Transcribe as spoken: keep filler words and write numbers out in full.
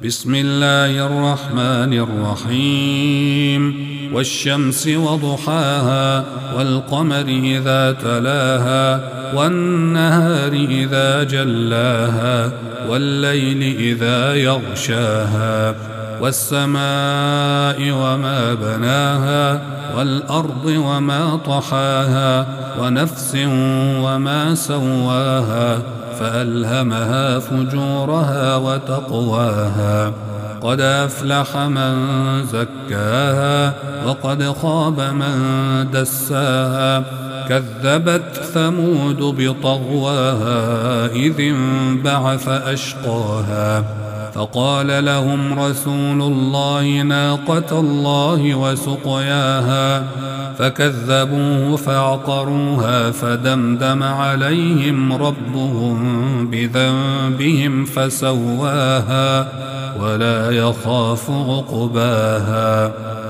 بسم الله الرحمن الرحيم والشمس وضحاها والقمر إذا تلاها والنهار إذا جلاها والليل إذا يغشاها والسماء وما بناها والأرض وما طحاها ونفس وما سواها فألهمها فجورها وتقواها قد أفلح من زكاها وقد خاب من دساها كذبت ثمود بطغواها إذ انبعث أشقاها فقال لهم رسول الله ناقة الله وسقياها فكذبوه فعقروها فدمدم عليهم ربهم بذنبهم فسواها ولا يخاف عقباها.